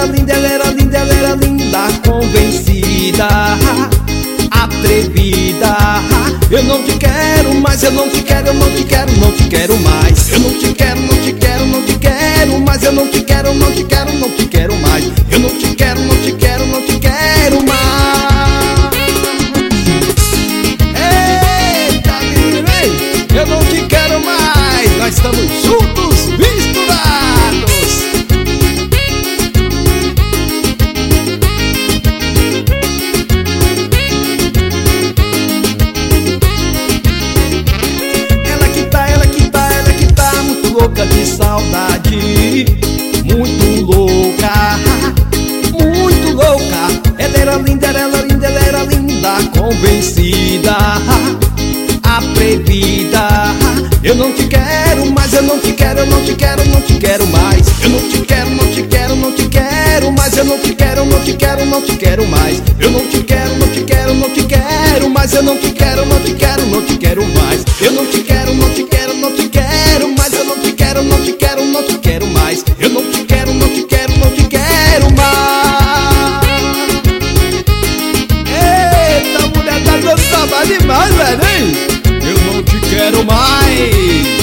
linda, ela era linda, ela era linda, convencida, atrevida. Eu não te quero mais, eu não te quero, eu não te quero, não te quero mais. Eu não te quero, não te quero, não te quero mais. Eu não te quero, não te quero, não te quero mais. Eu não te quero, não te quero, não te quero mais. Eita, menino, eu não te quero mais. Nós estamos juntos, misturados. Louca de saudade, muito louca, muito louca. Ela era linda, ela era linda, ela era linda, convencida, atrevida. Eu não te quero mais, eu não te quero, eu não te quero, não te quero mais. Eu não te quero, não te quero, não te quero mais. Eu não te quero, não te quero, não te quero mais. Eu não te quero, não te quero, não te quero mais. Eu não te quero, não te quero, não te quero mais. Eu não te quero, não te quero, não te quero mais. Eu não te quero, não te quero, não te quero mais. Eu não te quero, não te quero, não te quero mais. Eita, mulher, tá dando trabalho demais, velho, hein? Eu não te quero mais.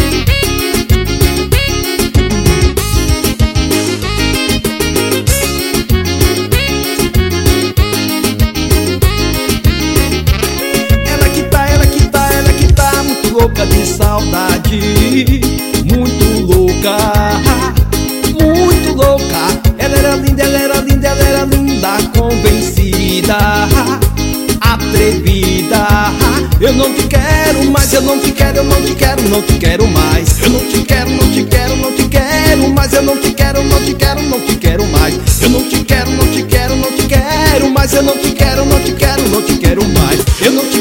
Louca de saudade, muito louca, muito louca. Ela era linda, ela era linda, ela era linda, convencida, atrevida. Eu não te quero mais, eu não te quero, eu não te quero, não te quero mais. Eu não te quero, não te quero, não te quero mais. Eu não te quero, não te quero, não te quero mais. Eu não te quero, não te quero, não te quero mais. Eu não te quero, não te quero, não te quero mais. Eu não te